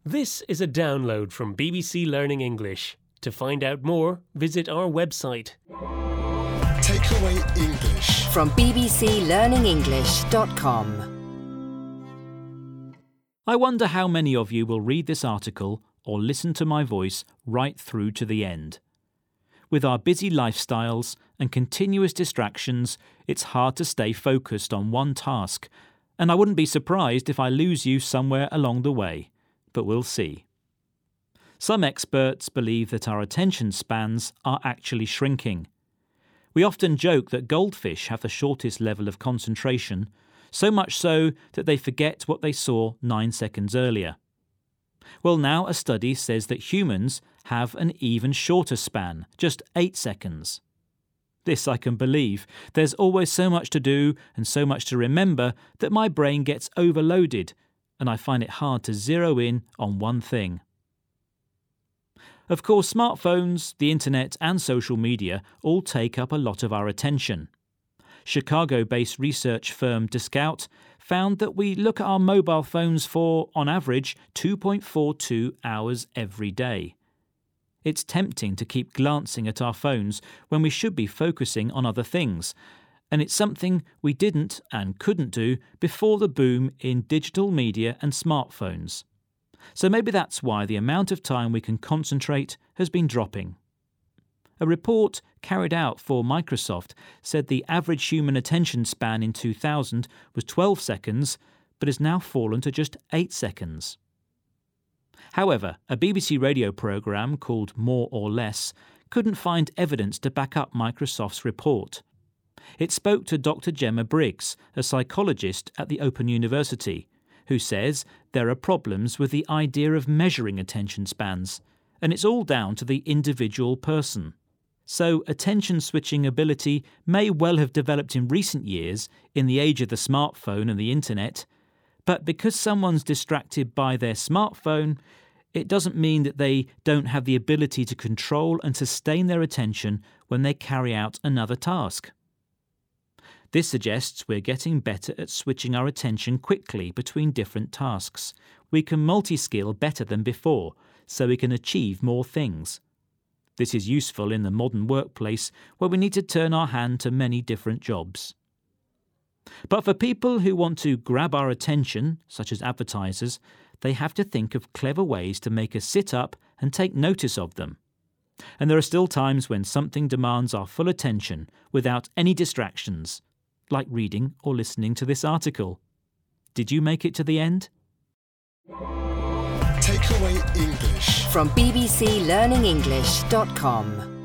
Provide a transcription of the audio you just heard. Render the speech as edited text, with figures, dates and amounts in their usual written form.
This is a download from BBC Learning English. To find out more, visit our website. Takeaway English From bbclearningenglish.com. I wonder how many of you will read this article or listen to my voice right through to the end. With our busy lifestyles and continuous distractions, it's hard to stay focused on one task, and I wouldn't be surprised if I lose you somewhere along the way, but we'll see. Some experts believe that our attention spans are actually shrinking. We often joke that goldfish have the shortest level of concentration, so much so that they forget what they saw 9 seconds earlier. Well, now a study says that humans have an even shorter span, just 8 seconds. This I can believe. There's always so much to do and so much to remember that my brain gets overloaded, and I find it hard to zero in on one thing. Of course, smartphones, the internet and social media all take up a lot of our attention. Chicago-based research firm Discount found that we look at our mobile phones for, on average, 2.42 hours every day. It's tempting to keep glancing at our phones when we should be focusing on other things, and it's something we didn't and couldn't do before the boom in digital media and smartphones. So maybe that's why the amount of time we can concentrate has been dropping. A report carried out for Microsoft said the average human attention span in 2000 was 12 seconds, but has now fallen to just 8 seconds. However, a BBC radio programme called More or Less couldn't find evidence to back up Microsoft's report. It spoke to Dr. Gemma Briggs, a psychologist at the Open University, who says there are problems with the idea of measuring attention spans, and it's all down to the individual person. So attention switching ability may well have developed in recent years in the age of the smartphone and the internet, but because someone's distracted by their smartphone, it doesn't mean that they don't have the ability to control and sustain their attention when they carry out another task. This suggests we're getting better at switching our attention quickly between different tasks. We can multi-skill better than before, so we can achieve more things. This is useful in the modern workplace where we need to turn our hand to many different jobs. But for people who want to grab our attention, such as advertisers, they have to think of clever ways to make us sit up and take notice of them. And there are still times when something demands our full attention without any distractions, like reading or listening to this article. Did you make it to the end? Takeaway English From bbclearningenglish.com.